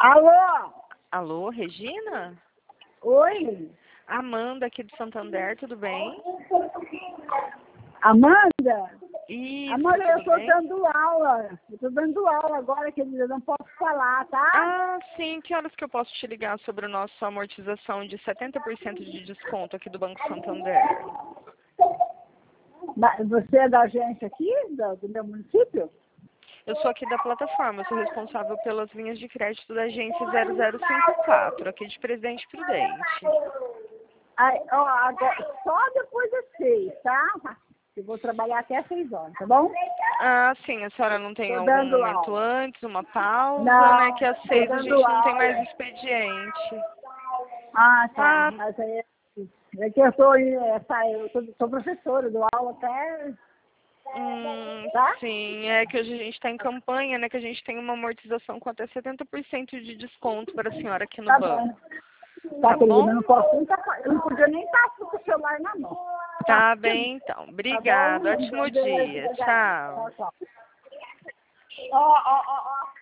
Alô? Alô, Regina? Oi? Amanda aqui do Santander, tudo bem? Amanda? Isso, Amanda, eu tudo estou bem? dando aula. Eu estou dando aula agora, querida. Eu não posso falar, tá? Ah, sim. Que horas que eu posso te ligar sobre a nossa amortização de 70% de desconto aqui do Banco Santander? Você é da agência aqui, do meu município? Eu sou aqui da plataforma, eu sou responsável pelas linhas de crédito da agência 0054, aqui de Presidente Prudente. Aí, ó, agora, só depois das 6, tá? Eu vou trabalhar até às 6 horas, tá bom? Ah, sim. A senhora não tem Estou algum dando momento aula. antes, uma pausa, né? Não, Que às estou 6 a dando gente não tem mais aula. expediente. Ah, tá. Ah, Mas é que eu sou professora, dou aula até, tá? sim, é que hoje a gente está em campanha, né? Que a gente tem uma amortização com até 70% de desconto para a senhora aqui no Tá bom. banco. Tá, Tá querida, bom? eu não posso nem eu não podia nem estar com o celular na mão. Tá, Tá bem, então. tá bom? Obrigada. Ótimo Beijo, dia. obrigada. Tchau. Tchau, tchau. Ó, ó, ó, ó.